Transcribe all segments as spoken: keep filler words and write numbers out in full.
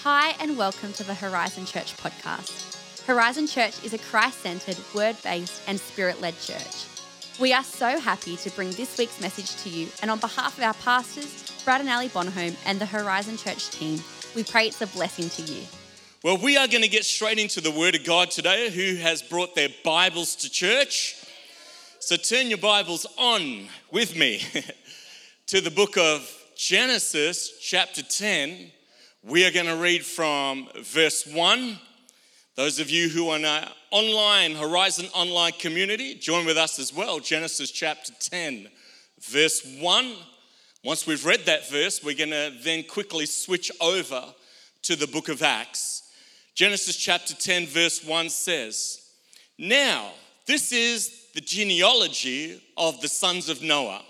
Hi and welcome to the Horizon Church podcast. Horizon Church is a Christ-centered, word-based and spirit-led church. We are so happy to bring this week's message to you, and on behalf of our pastors, Brad and Ali Bonholm, and the Horizon Church team, we pray it's a blessing to you. Well, we are going to get straight into the Word of God today. Who has brought their Bibles to church? So turn your Bibles on with me to the book of Genesis, chapter ten. We are going to read from verse one. Those of you who are in our online, Horizon Online community, join with us as well. Genesis chapter ten, verse one. Once we've read that verse, we're going to then quickly switch over to the book of Acts. Genesis chapter ten, verse one says, "Now, this is the genealogy of the sons of Noah.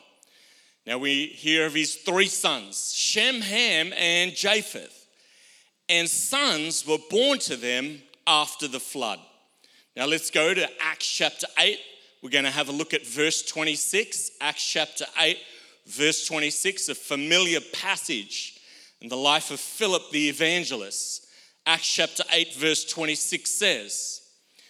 Now we hear of his three sons, Shem, Ham, and Japheth. And sons were born to them after the flood." Now let's go to Acts chapter eight. We're going to have a look at verse twenty-six. Acts chapter eight, verse twenty-six, a familiar passage in the life of Philip the evangelist. Acts chapter eight, verse twenty-six says,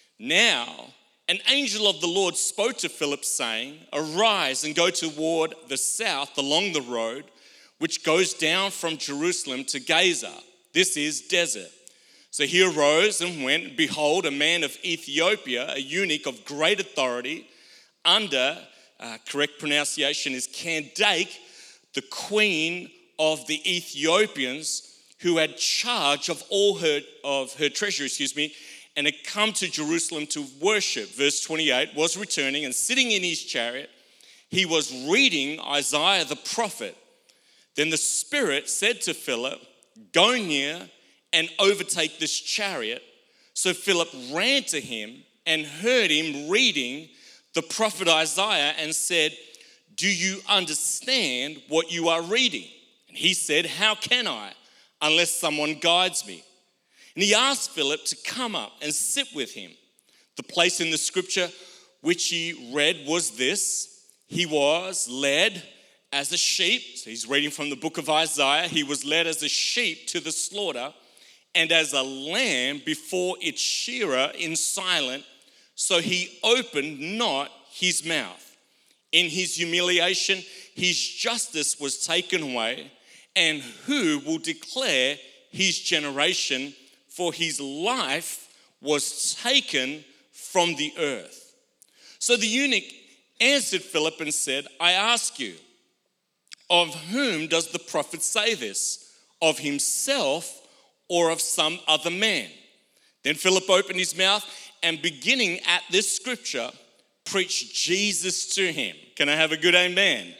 "Now an angel of the Lord spoke to Philip, saying, 'Arise and go toward the south along the road which goes down from Jerusalem to Gaza. This is desert.' So he arose and went, and behold, a man of Ethiopia, a eunuch of great authority, under, uh, correct pronunciation is Candace, the queen of the Ethiopians, who had charge of all her of her treasure, excuse me, and had come to Jerusalem to worship." Verse twenty-eight, "was returning and sitting in his chariot. He was reading Isaiah the prophet. Then the Spirit said to Philip, 'Go near and overtake this chariot.' So Philip ran to him and heard him reading the prophet Isaiah and said, 'Do you understand what you are reading?' And he said, 'How can I, unless someone guides me?' And he asked Philip to come up and sit with him. The place in the scripture which he read was this: he was led as a sheep," so he's reading from the book of Isaiah, "he was led as a sheep to the slaughter, and as a lamb before its shearer in silence, so he opened not his mouth. In his humiliation, his justice was taken away, and who will declare his generation? For his life was taken from the earth." So the eunuch answered Philip and said, "I ask you, of whom does the prophet say this? Of himself or of some other man?" Then Philip opened his mouth and, beginning at this scripture, preached Jesus to him. Can I have a good amen?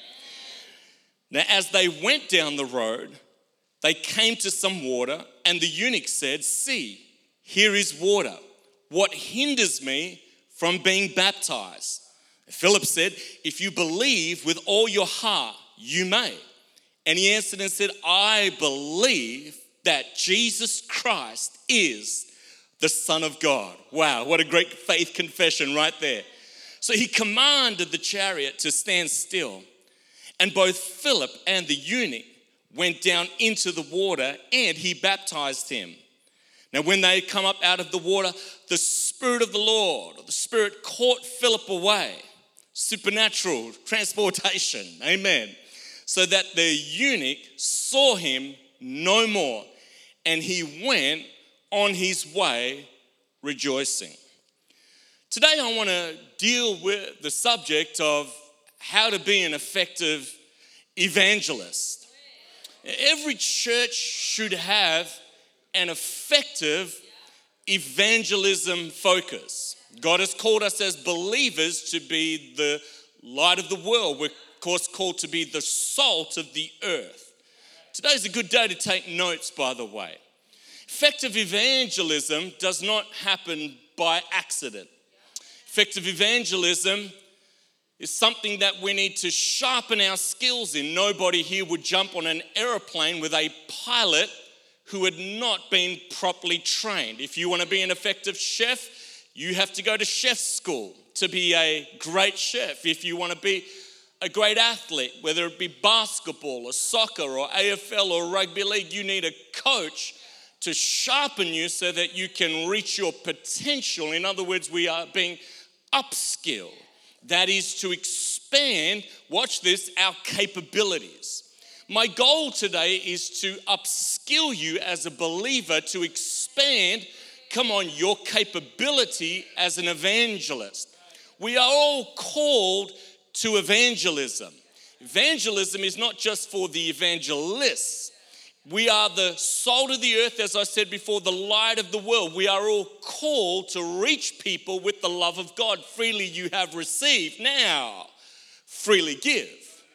Now, as they went down the road, they came to some water, and the eunuch said, "See, here is water. What hinders me from being baptized?" Philip said, "If you believe with all your heart, you may." And he answered and said, "I believe that Jesus Christ is the Son of God." Wow, what a great faith confession right there. So he commanded the chariot to stand still, and both Philip and the eunuch went down into the water, and he baptized him. Now when they had come up out of the water, the Spirit of the Lord, or the Spirit, caught Philip away. Supernatural transportation, amen. So that the eunuch saw him no more, and he went on his way rejoicing. Today I want to deal with the subject of how to be an effective evangelist. Every church should have an effective evangelism focus. God has called us as believers to be the light of the world. We're, of course, called to be the salt of the earth. Today's a good day to take notes, by the way. Effective evangelism does not happen by accident. Effective evangelism is something that we need to sharpen our skills in. Nobody here would jump on an airplane with a pilot who had not been properly trained. If you want to be an effective chef, you have to go to chef school to be a great chef. If you want to be a great athlete, whether it be basketball or soccer or A F L or rugby league, you need a coach to sharpen you so that you can reach your potential. In other words, we are being upskilled. That is to expand, watch this, our capabilities. My goal today is to upskill you as a believer to expand, come on, your capability as an evangelist. We are all called to evangelism. Evangelism is not just for the evangelists. We are the salt of the earth, as I said before, the light of the world. We are all called to reach people with the love of God. Freely you have received, now freely give.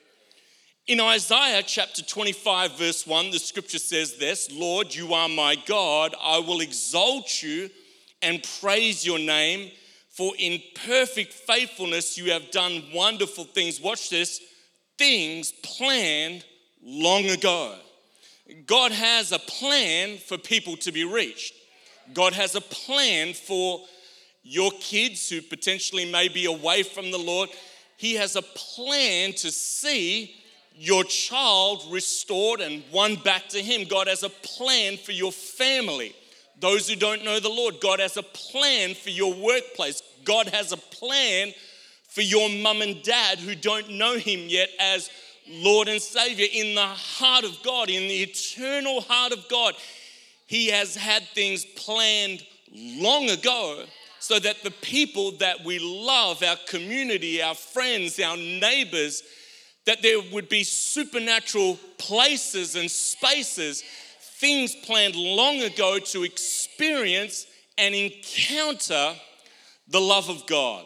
In Isaiah chapter twenty-five, verse one, the scripture says this, Lord, you are my God. I will exalt you and praise your name, for in perfect faithfulness you have done wonderful things. Watch this, things planned long ago. God has a plan for people to be reached. God has a plan for your kids who potentially may be away from the Lord. He has a plan to see your child restored and won back to Him. God has a plan for your family. Those who don't know the Lord, God has a plan for your workplace. God has a plan for your mum and dad who don't know Him yet as Lord and Savior. In the heart of God, in the eternal heart of God, He has had things planned long ago so that the people that we love, our community, our friends, our neighbors, that there would be supernatural places and spaces, things planned long ago to experience and encounter the love of God.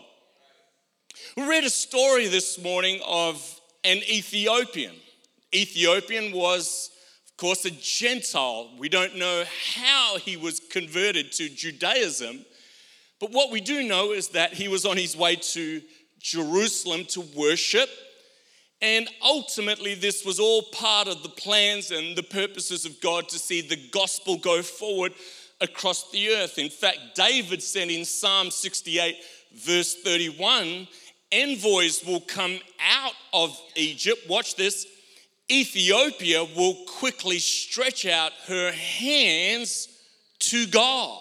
We read a story this morning of an Ethiopian. Ethiopian was, of course, a Gentile. We don't know how he was converted to Judaism, but what we do know is that he was on his way to Jerusalem to worship, and ultimately this was all part of the plans and the purposes of God to see the gospel go forward across the earth. In fact, David said in Psalm sixty-eight, verse thirty-one, envoys will come out of Egypt. Watch this. Ethiopia will quickly stretch out her hands to God.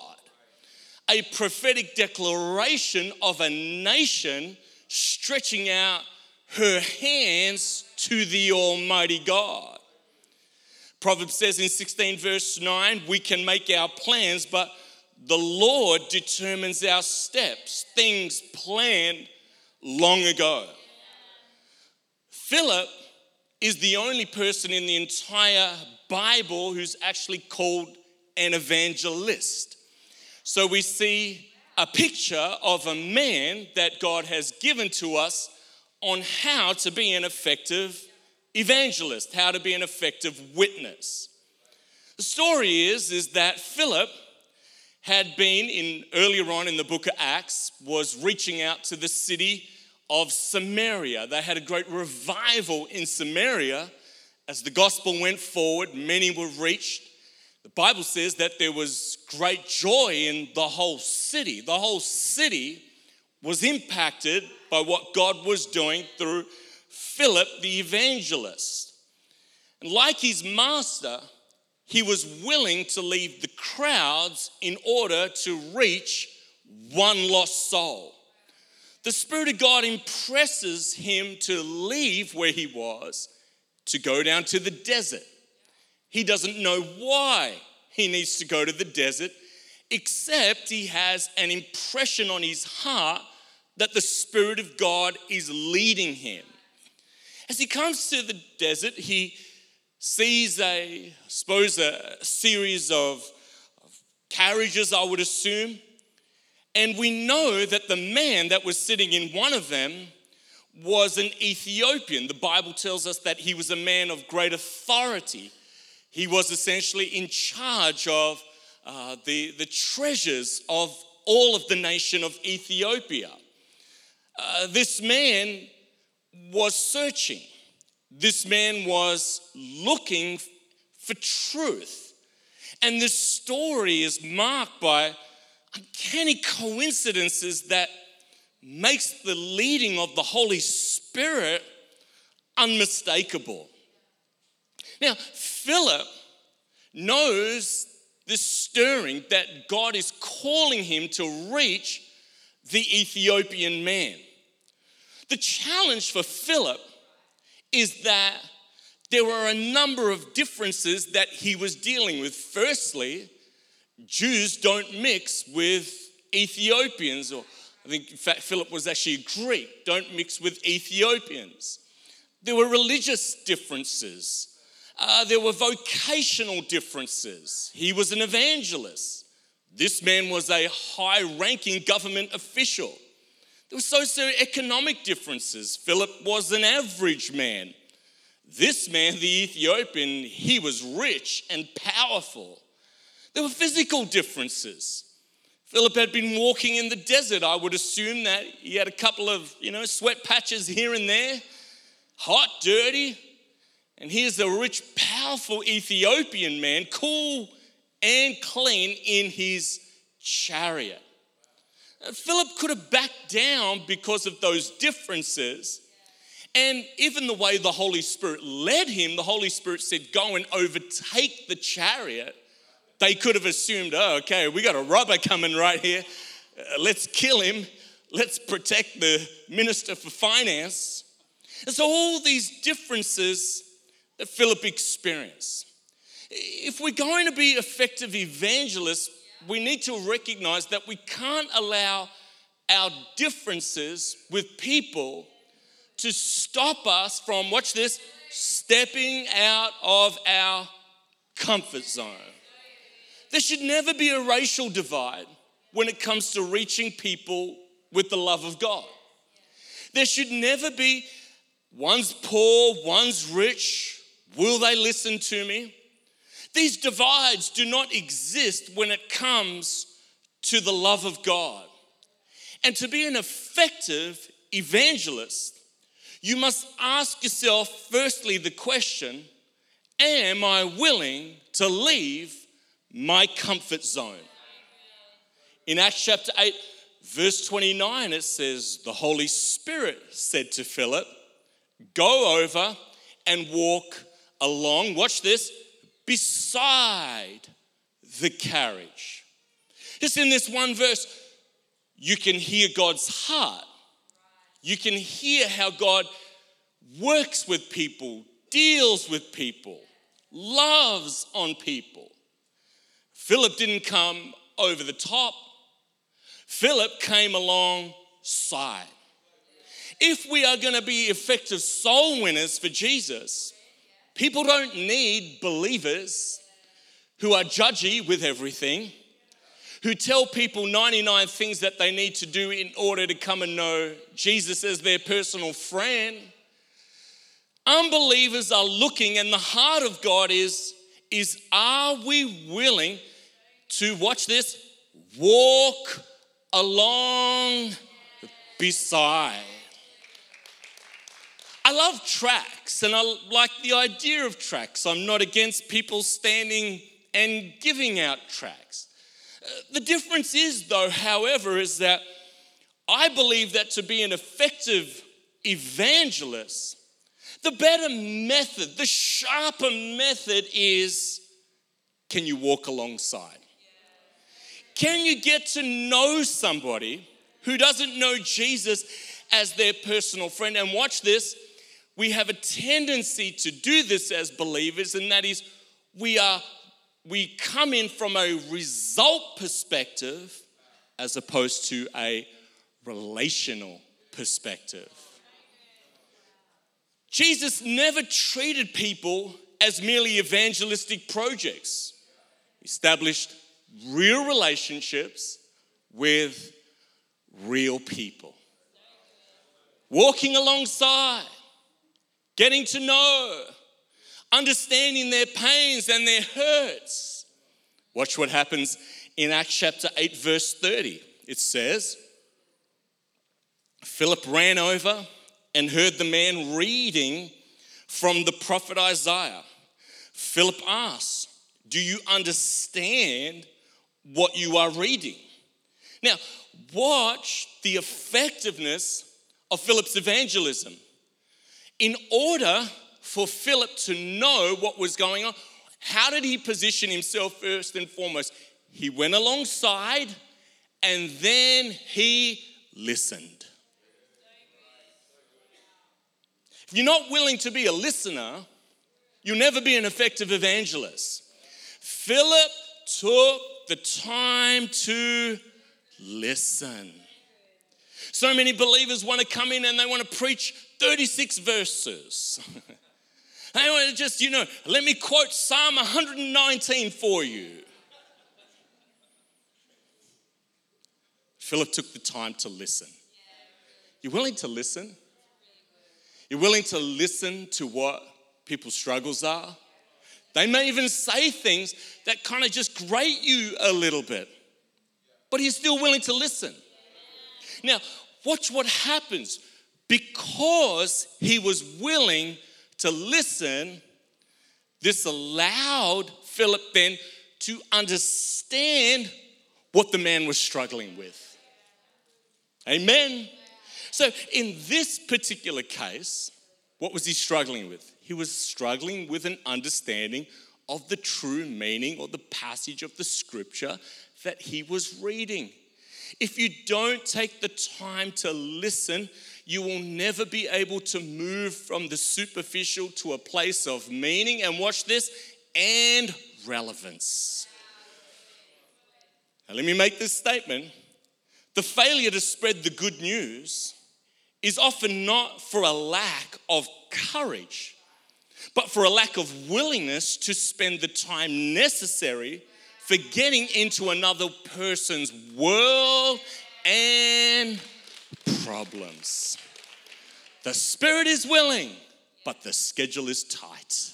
A prophetic declaration of a nation stretching out her hands to the Almighty God. Proverbs says in sixteen verse nine, we can make our plans, but the Lord determines our steps. Things planned long ago. Philip is the only person in the entire Bible who's actually called an evangelist. So we see a picture of a man that God has given to us on how to be an effective evangelist, how to be an effective witness. The story is, is that Philip had been in earlier on in the book of Acts, was reaching out to the city of Samaria. They had a great revival in Samaria. As the gospel went forward, many were reached. The Bible says that there was great joy in the whole city. The whole city was impacted by what God was doing through Philip the evangelist. And like his master, he was willing to leave the crowds in order to reach one lost soul. The Spirit of God impresses him to leave where he was, to go down to the desert. He doesn't know why he needs to go to the desert, except he has an impression on his heart that the Spirit of God is leading him. As he comes to the desert, he sees a, I suppose, a series of, of carriages, I would assume. And we know that the man that was sitting in one of them was an Ethiopian. The Bible tells us that he was a man of great authority. He was essentially in charge of uh, the, the treasures of all of the nation of Ethiopia. Uh, this man was searching. This man was looking for truth. And this story is marked by uncanny coincidences that makes the leading of the Holy Spirit unmistakable. Now, Philip knows this stirring that God is calling him to reach the Ethiopian man. The challenge for Philip is that there were a number of differences that he was dealing with. Firstly, Jews don't mix with Ethiopians, or I think in fact Philip was actually a Greek, don't mix with Ethiopians. There were religious differences. Uh, there were vocational differences. He was an evangelist. This man was a high-ranking government official. There were socioeconomic differences. Philip was an average man. This man, the Ethiopian, he was rich and powerful. There were physical differences. Philip had been walking in the desert. I would assume that he had a couple of, you know, sweat patches here and there, hot, dirty. And here's a rich, powerful Ethiopian man, cool and clean in his chariot. Philip could have backed down because of those differences. And even the way the Holy Spirit led him, the Holy Spirit said, go and overtake the chariot. They could have assumed, oh, okay, we got a robber coming right here. Uh, let's kill him. Let's protect the minister for finance. And so all these differences that Philip experienced. If we're going to be effective evangelists, we need to recognize that we can't allow our differences with people to stop us from, watch this, stepping out of our comfort zone. There should never be a racial divide when it comes to reaching people with the love of God. There should never be one's poor, one's rich. Will they listen to me? These divides do not exist when it comes to the love of God. And to be an effective evangelist, you must ask yourself, firstly, the question, am I willing to leave my comfort zone? In Acts chapter eight, verse twenty-nine, it says, the Holy Spirit said to Philip, go over and walk along, watch this, beside the carriage. Just in this one verse, you can hear God's heart. You can hear how God works with people, deals with people, loves on people. Philip didn't come over the top. Philip came alongside. If we are going to be effective soul winners for Jesus, people don't need believers who are judgy with everything, who tell people ninety-nine things that they need to do in order to come and know Jesus as their personal friend. Unbelievers are looking, and the heart of God is, is are we willing to, watch this, walk along beside? I love tracts, and I like the idea of tracts. I'm not against people standing and giving out tracts. Uh, the difference is, though, however, is that I believe that to be an effective evangelist, the better method, the sharper method is, can you walk alongside? Can you get to know somebody who doesn't know Jesus as their personal friend? And watch this. We have a tendency to do this as believers, and that is we are we come in from a result perspective as opposed to a relational perspective. Jesus never treated people as merely evangelistic projects. He established real relationships with real people. Walking alongside, getting to know, understanding their pains and their hurts. Watch what happens in Acts chapter eight, verse thirty. It says, Philip ran over and heard the man reading from the prophet Isaiah. Philip asked, do you understand what you are reading? Now, watch the effectiveness of Philip's evangelism. In order for Philip to know what was going on, How did he position himself first and foremost? He went alongside and then he listened. If you're not willing to be a listener, you'll never be an effective evangelist. Philip took the time to listen. So many believers want to come in and they want to preach thirty-six verses. They want to just, you know, let me quote Psalm one hundred nineteen for you. Philip took the time to listen. You're willing to listen? You're willing to listen to what people's struggles are? They may even say things that kind of just grate you a little bit, but you're still willing to listen. Now, watch what happens. Because he was willing to listen, this allowed Philip then to understand what the man was struggling with. Amen. So in this particular case, what was he struggling with? He was struggling with an understanding of the true meaning or the passage of the scripture that he was reading. If you don't take the time to listen, you will never be able to move from the superficial to a place of meaning, and watch this, and relevance. Now let me make this statement. The failure to spread the good news is often not for a lack of courage, but for a lack of willingness to spend the time necessary for getting into another person's world and problems. The spirit is willing, but the schedule is tight.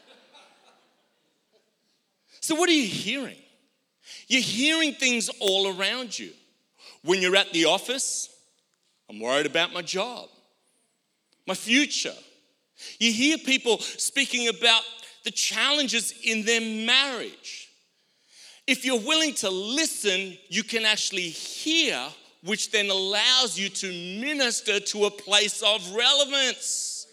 So what are you hearing? You're hearing things all around you. When you're at the office, I'm worried about my job, my future. You hear people speaking about the challenges in their marriage. If you're willing to listen, you can actually hear, which then allows you to minister to a place of relevance.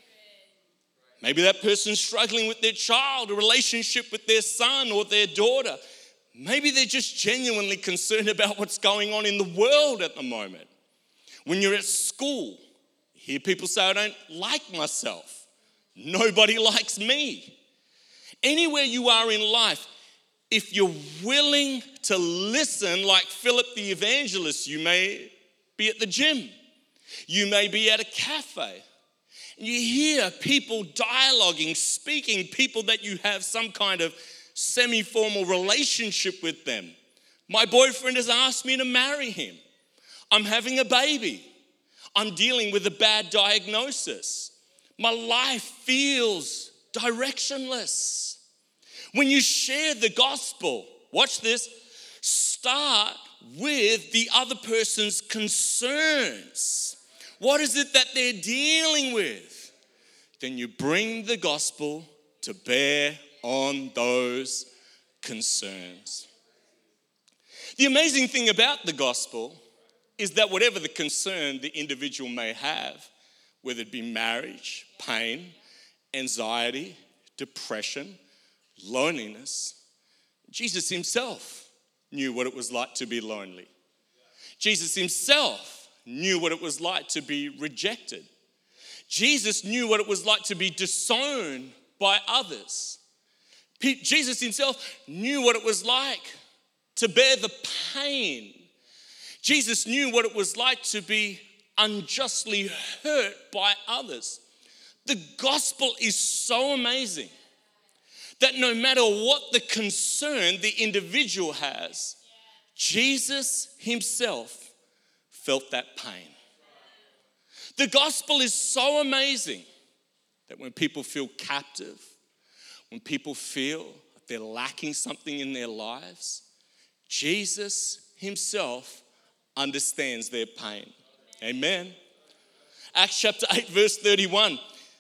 Maybe that person's struggling with their child, a relationship with their son or their daughter. Maybe they're just genuinely concerned about what's going on in the world at the moment. When you're at school, you hear people say, I don't like myself. Nobody likes me. Anywhere you are in life, if you're willing to listen like Philip the evangelist, you may be at the gym. You may be at a cafe. And you hear people dialoguing, speaking, people that you have some kind of semi-formal relationship with them. My boyfriend has asked me to marry him. I'm having a baby. I'm dealing with a bad diagnosis. My life feels directionless. When you share the gospel, watch this, start with the other person's concerns. What is it that they're dealing with? Then you bring the gospel to bear on those concerns. The amazing thing about the gospel is that whatever the concern the individual may have, whether it be marriage, pain, anxiety, depression, loneliness, Jesus himself knew what it was like to be lonely. Jesus himself knew what it was like to be rejected. Jesus knew what it was like to be disowned by others. Jesus himself knew what it was like to bear the pain. Jesus knew what it was like to be unjustly hurt by others. The gospel is so amazing that no matter what the concern the individual has, Jesus himself felt that pain. The gospel is so amazing that when people feel captive, when people feel that they're lacking something in their lives, Jesus himself understands their pain. Amen. Acts chapter eight, verse thirty-one.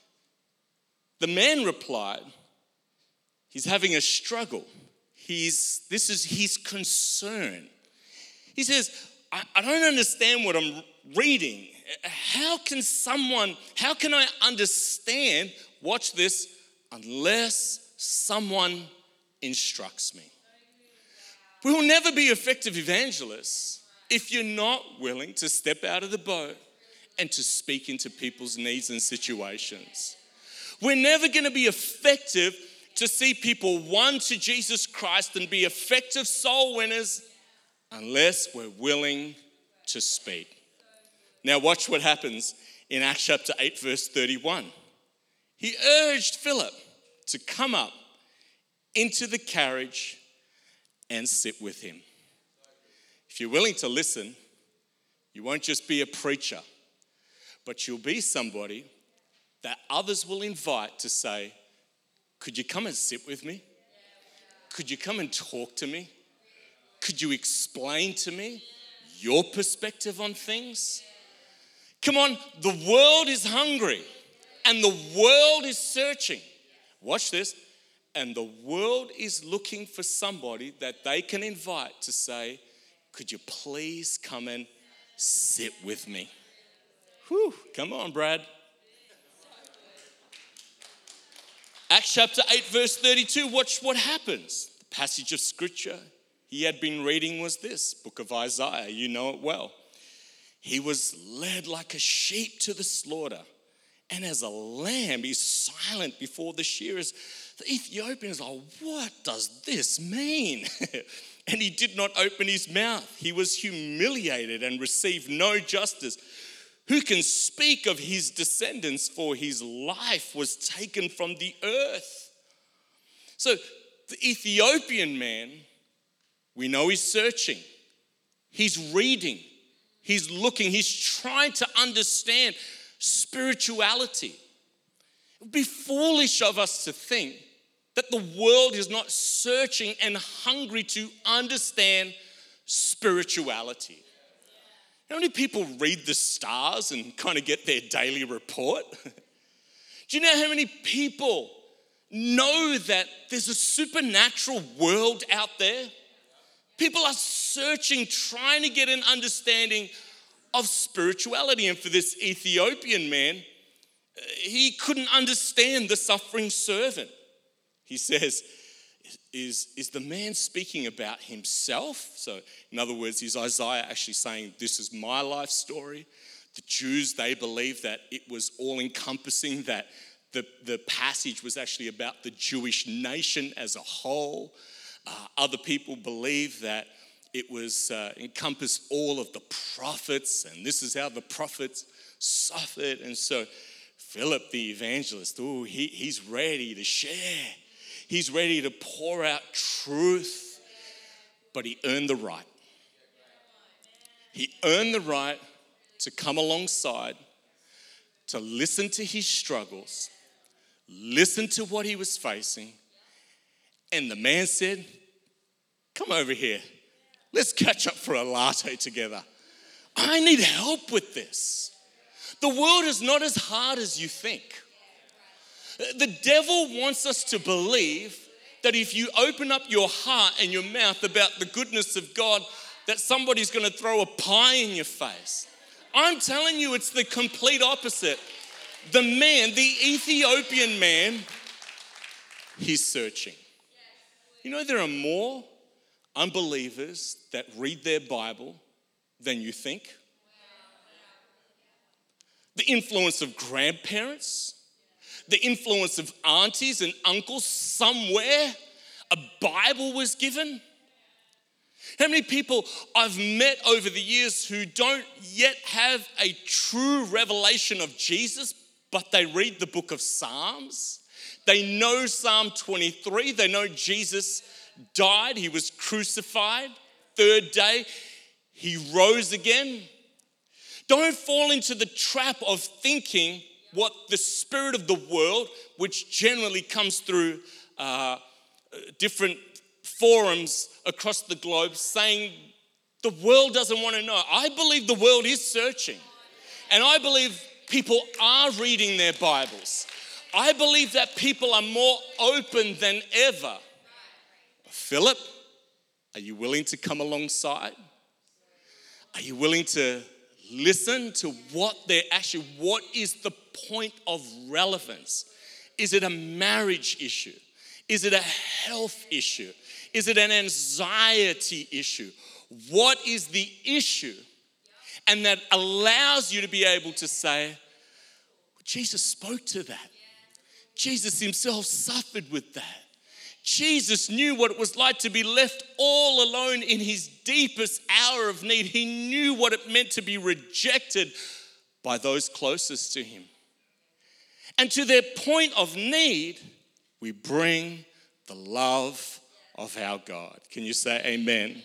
The man replied, he's having a struggle. He's, this is his concern. He says, I, I don't understand what I'm reading. How can someone, how can I understand, watch this, unless someone instructs me. We will never be effective evangelists if you're not willing to step out of the boat and to speak into people's needs and situations. We're never going to be effective to see people won to Jesus Christ and be effective soul winners unless we're willing to speak. Now watch what happens in Acts chapter eight, verse thirty-one. He urged Philip to come up into the carriage and sit with him. If you're willing to listen, you won't just be a preacher, but you'll be somebody that others will invite to say, could you come and sit with me? Could you come and talk to me? Could you explain to me your perspective on things? Come on, the world is hungry and the world is searching. Watch this. And the world is looking for somebody that they can invite to say, could you please come and sit with me? Whew, come on, Brad. Acts chapter eight, verse thirty-two, watch what happens. The passage of scripture he had been reading was this, book of Isaiah, you know it well. He was led like a sheep to the slaughter, and as a lamb he's silent before the shearers. The Ethiopian is like, what does this mean? And he did not open his mouth. He was humiliated and received no justice. Who can speak of his descendants, for his life was taken from the earth? So the Ethiopian man, we know he's searching. He's reading. He's looking. He's trying to understand spirituality. It would be foolish of us to think that the world is not searching and hungry to understand spirituality. How many people read the stars and kind of get their daily report? Do you know how many people know that there's a supernatural world out there? People are searching, trying to get an understanding of spirituality. And for this Ethiopian man, he couldn't understand the suffering servant. He says, is, is the man speaking about himself? So in other words, is Isaiah actually saying, this is my life story? The Jews, they believed that it was all encompassing, that the, the passage was actually about the Jewish nation as a whole. Uh, other people believe that it was uh, encompassed all of the prophets, and this is how the prophets suffered. And so Philip the evangelist, oh, he, he's ready to share. He's ready to pour out truth, but he earned the right. He earned the right to come alongside, to listen to his struggles, listen to what he was facing. And the man said, come over here. Let's catch up for a latte together. I need help with this. The world is not as hard as you think. The devil wants us to believe that if you open up your heart and your mouth about the goodness of God, that somebody's going to throw a pie in your face. I'm telling you, it's the complete opposite. The man, the Ethiopian man, he's searching. You know, there are more unbelievers that read their Bible than you think. The influence of grandparents, the influence of aunties and uncles, somewhere a Bible was given. How many people I've met over the years who don't yet have a true revelation of Jesus, but they read the book of Psalms. They know Psalm twenty-three. They know Jesus died. He was crucified. Third day, he rose again. Don't fall into the trap of thinking what the spirit of the world, which generally comes through uh, different forums across the globe, saying the world doesn't want to know. I believe the world is searching. And I believe people are reading their Bibles. I believe that people are more open than ever. Philip, are you willing to come alongside? Are you willing to listen to what they're actually, what is the point of relevance? Is it a marriage issue? Is it a health issue? Is it an anxiety issue? What is the issue? And that allows you to be able to say, Jesus spoke to that. Jesus himself suffered with that. Jesus knew what it was like to be left all alone in his deepest hour of need. He knew what it meant to be rejected by those closest to him. And to their point of need, we bring the love of our God. Can you say amen?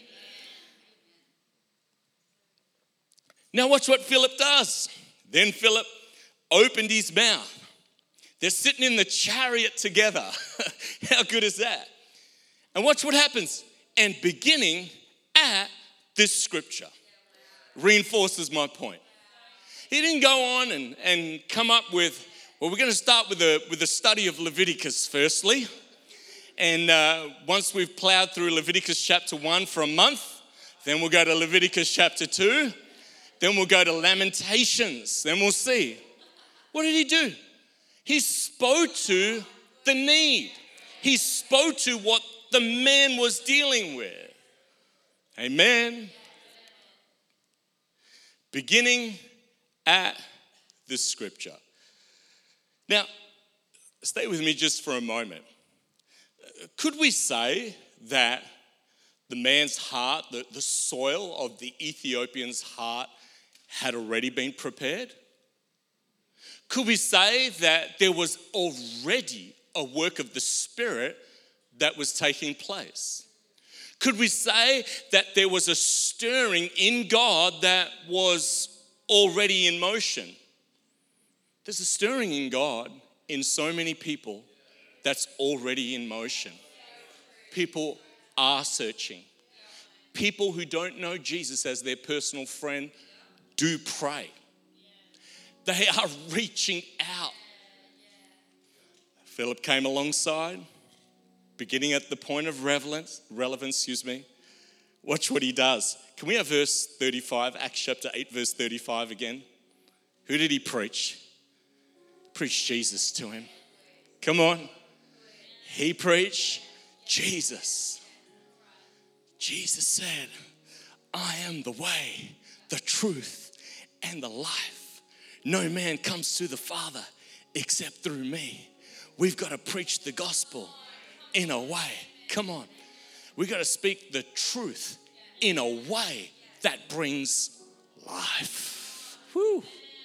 Now watch what Philip does. Then Philip opened his mouth. They're sitting in the chariot together. How good is that? And watch what happens. And beginning at this scripture reinforces my point. He didn't go on and, and come up with, well, we're going to start with a, with a study of Leviticus firstly. And uh, once we've plowed through Leviticus chapter one for a month, then we'll go to Leviticus chapter two. Then we'll go to Lamentations. Then we'll see. What did he do? He spoke to the need. He spoke to what the man was dealing with. Amen. Beginning at the scripture. Now, stay with me just for a moment. Could we say that the man's heart, the, the soil of the Ethiopian's heart had already been prepared? Could we say that there was already a work of the Spirit that was taking place? Could we say that there was a stirring in God that was already in motion? There's a stirring in God in so many people that's already in motion. People are searching. People who don't know Jesus as their personal friend do pray. They are reaching out. Philip came alongside, beginning at the point of relevance, relevance, excuse me. Watch what he does. Can we have verse thirty-five, Acts chapter eight, verse thirty-five again? Who did he preach? Preach Jesus to him. Come on. He preached Jesus. Jesus said, I am the way, the truth, and the life. No man comes to the Father except through me. We've got to preach the gospel in a way. Come on. We've got to speak the truth in a way that brings life. Whew.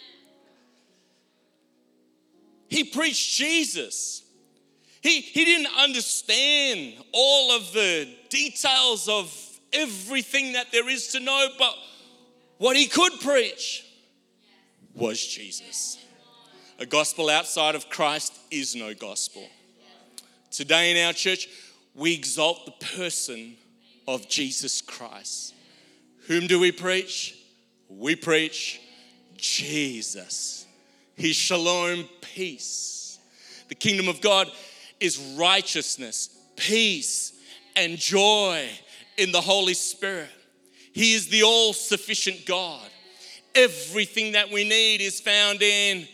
He preached Jesus. He, he didn't understand all of the details of everything that there is to know, but what he could preach was Jesus. A gospel outside of Christ is no gospel. Today in our church, we exalt the person of Jesus Christ. Whom do we preach? We preach Jesus. His shalom, peace. The kingdom of God is righteousness, peace, and joy in the Holy Spirit. He is the all-sufficient God. Everything that we need is found in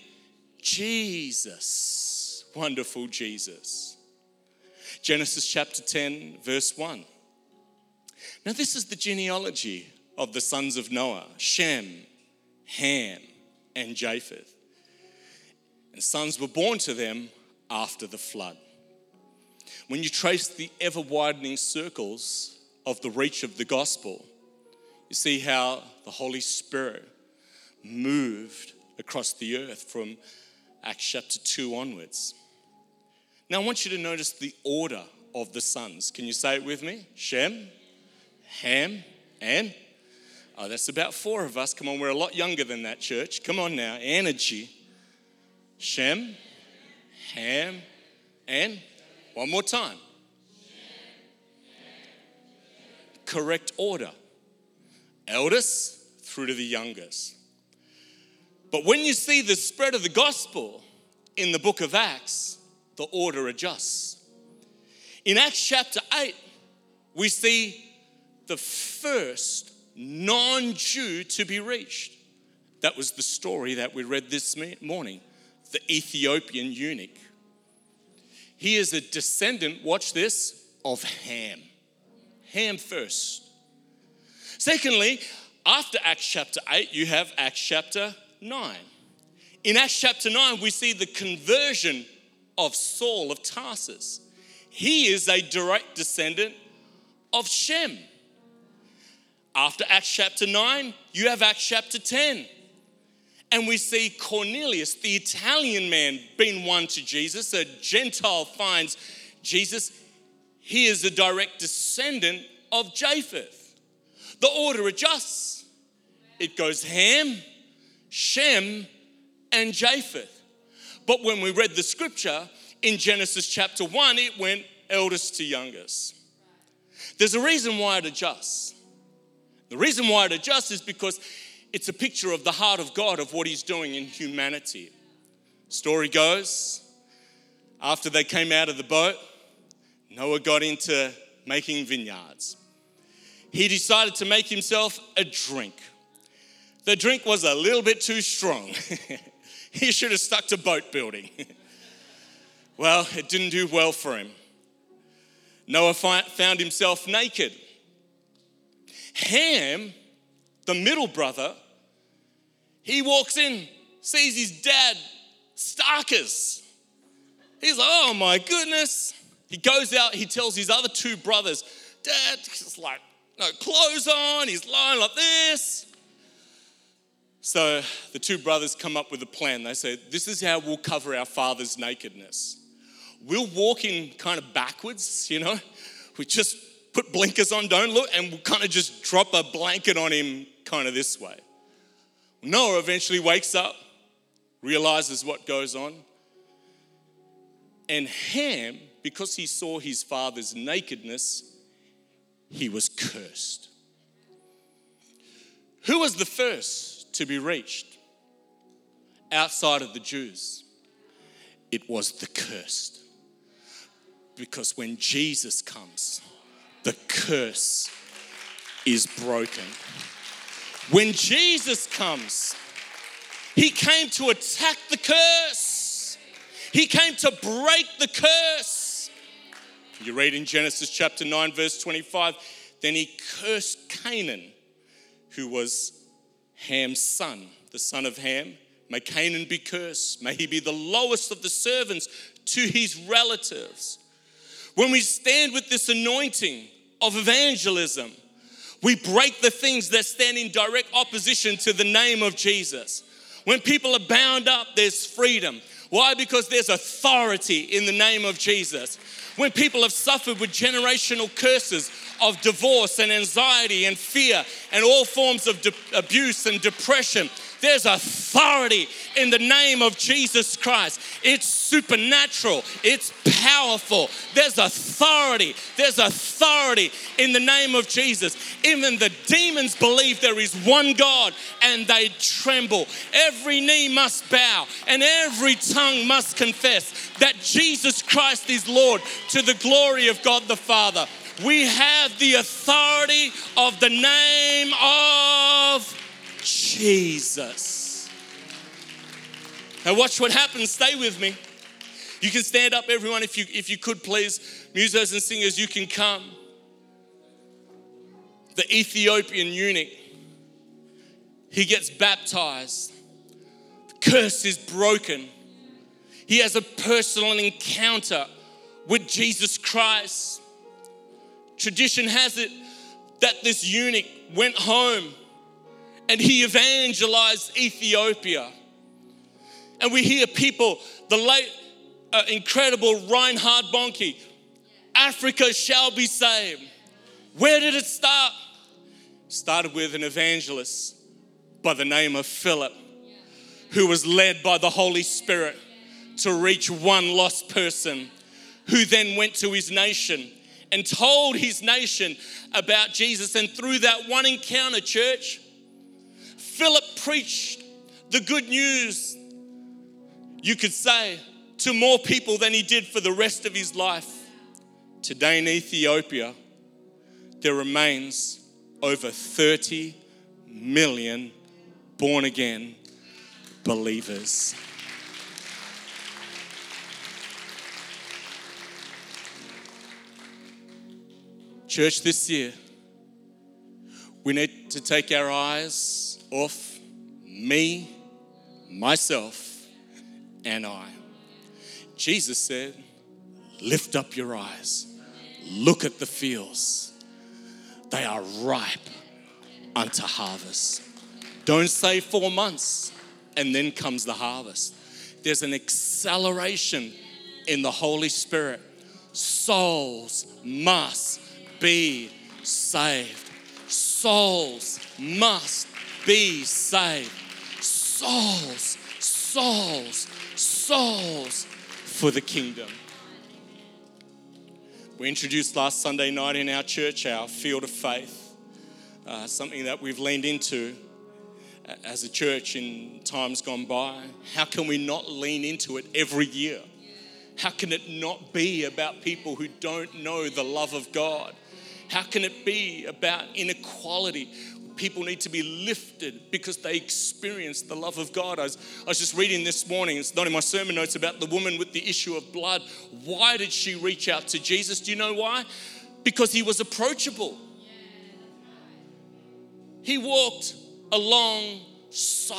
Jesus. Wonderful Jesus. Genesis chapter ten, verse one. Now this is the genealogy of the sons of Noah, Shem, Ham, and Japheth. And sons were born to them after the flood. When you trace the ever-widening circles of the reach of the gospel, you see how the Holy Spirit moved across the earth from Acts chapter two onwards. Now I want you to notice the order of the sons. Can you say it with me? Shem, Ham, and? Oh, that's about four of us. Come on, we're a lot younger than that, church. Come on now, energy. Shem, Ham, and? One more time. Correct order. Eldest through to the youngest. But when you see the spread of the gospel in the book of Acts, the order adjusts. In Acts chapter eight, we see the first non-Jew to be reached. That was the story that we read this morning, the Ethiopian eunuch. He is a descendant, watch this, of Ham. Ham first. Secondly, after Acts chapter eight, you have Acts chapter nine. In Acts chapter nine, we see the conversion of Saul of Tarsus. He is a direct descendant of Shem. After Acts chapter nine, you have Acts chapter ten. And we see Cornelius, the Italian man, being won to Jesus. A Gentile finds Jesus. He is a direct descendant of Japheth. The order adjusts. It goes Ham, Shem, and Japheth. But when we read the scripture in Genesis chapter one, it went eldest to youngest. There's a reason why it adjusts. The reason why it adjusts is because it's a picture of the heart of God, of what he's doing in humanity. Story goes, after they came out of the boat, Noah got into making vineyards. He decided to make himself a drink. The drink was a little bit too strong. He should have stuck to boat building. Well, it didn't do well for him. Noah found himself naked. Ham, the middle brother, he walks in, sees his dad, starkers. He's like, oh my goodness. He goes out, he tells his other two brothers, Dad, he's like, no clothes on, he's lying like this. So the two brothers come up with a plan. They say, this is how we'll cover our father's nakedness. We'll walk in kind of backwards, you know. We just put blinkers on, don't look, and we'll kind of just drop a blanket on him kind of this way. Noah eventually wakes up, realizes what goes on. And Ham, because he saw his father's nakedness, he was cursed. Who was the first to be reached outside of the Jews? It was the cursed. Because when Jesus comes, the curse is broken. When Jesus comes, he came to attack the curse. He came to break the curse. You read in Genesis chapter nine, verse twenty-five, then he cursed Canaan, who was Ham's son, the son of Ham. May Canaan be cursed. May he be the lowest of the servants to his relatives. When we stand with this anointing of evangelism, we break the things that stand in direct opposition to the name of Jesus. When people are bound up, there's freedom. Why? Because there's authority in the name of Jesus. When people have suffered with generational curses of divorce and anxiety and fear and all forms of de- abuse and depression, there's authority in the name of Jesus Christ. It's supernatural. It's powerful. There's authority. There's authority in the name of Jesus. Even the demons believe there is one God and they tremble. Every knee must bow and every tongue must confess that Jesus Christ is Lord, to the glory of God the Father. We have the authority of the name of Jesus. Now watch what happens. Stay with me. You can stand up, everyone, if you if you could, please. Musos and singers, you can come. The Ethiopian eunuch, he gets baptized. The curse is broken. He has a personal encounter with Jesus Christ. Tradition has it that this eunuch went home and he evangelized Ethiopia. And we hear people, the late uh, incredible Reinhard Bonnke, Africa shall be saved. Where did it start? It started with an evangelist by the name of Philip, who was led by the Holy Spirit to reach one lost person, who then went to his nation and told his nation about Jesus. And through that one encounter, church, Philip preached the good news, you could say, to more people than he did for the rest of his life. Today in Ethiopia, there remains over thirty million born again believers. Church, this year, we need to take our eyes off me, myself, and I. Jesus said, lift up your eyes. Look at the fields. They are ripe unto harvest. Don't say four months and then comes the harvest. There's an acceleration in the Holy Spirit. Souls must be saved. Souls must be saved. Souls, souls, souls for the kingdom. We introduced last Sunday night in our church our Field of Faith, uh, something that we've leaned into as a church in times gone by. How can we not lean into it every year? How can it not be about people who don't know the love of God? How can it be about inequality? People need to be lifted because they experience the love of God. I was, I was just reading this morning, it's not in my sermon notes, about the woman with the issue of blood. Why did she reach out to Jesus? Do you know why? Because he was approachable. He walked alongside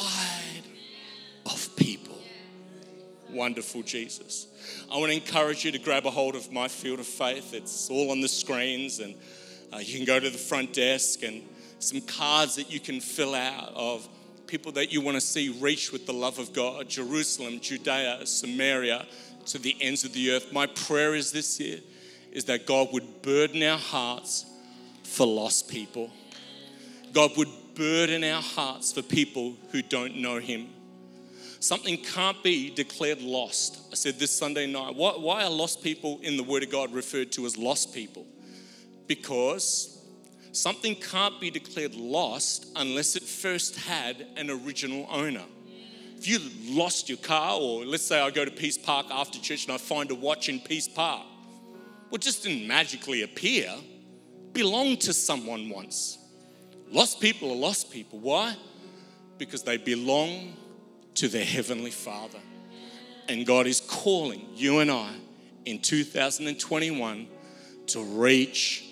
of people. Wonderful Jesus. I want to encourage you to grab a hold of my Field of Faith. It's all on the screens, and uh, you can go to the front desk, and some cards that you can fill out of people that you want to see reach with the love of God. Jerusalem, Judea, Samaria, to the ends of the earth. My prayer is this year is that God would burden our hearts for lost people. God would burden our hearts for people who don't know him. Something can't be declared lost. I said this Sunday night, why, why are lost people in the Word of God referred to as lost people? Because something can't be declared lost unless it first had an original owner. If you lost your car, or let's say I go to Peace Park after church and I find a watch in Peace Park, well, it just didn't magically appear. It belonged to someone once. Lost people are lost people. Why? Because they belong to their Heavenly Father. And God is calling you and I in two thousand twenty-one to reach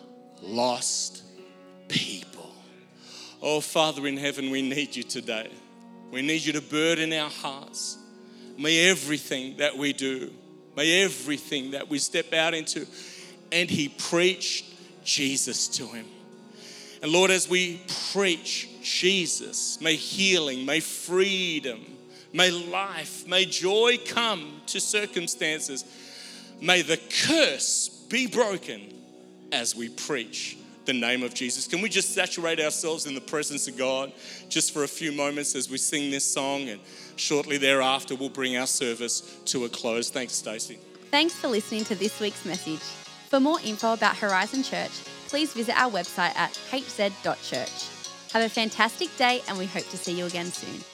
lost people. Oh, Father in heaven, we need you today. We need you to burden our hearts. May everything that we do, may everything that we step out into, and he preached Jesus to him. And Lord, as we preach Jesus, may healing, may freedom, may life, may joy come to circumstances. May the curse be broken as we preach the name of Jesus. Can we just saturate ourselves in the presence of God just for a few moments as we sing this song, and shortly thereafter we'll bring our service to a close. Thanks, Stacey. Thanks for listening to this week's message. For more info about Horizon Church, please visit our website at h z dot church. Have a fantastic day, and we hope to see you again soon.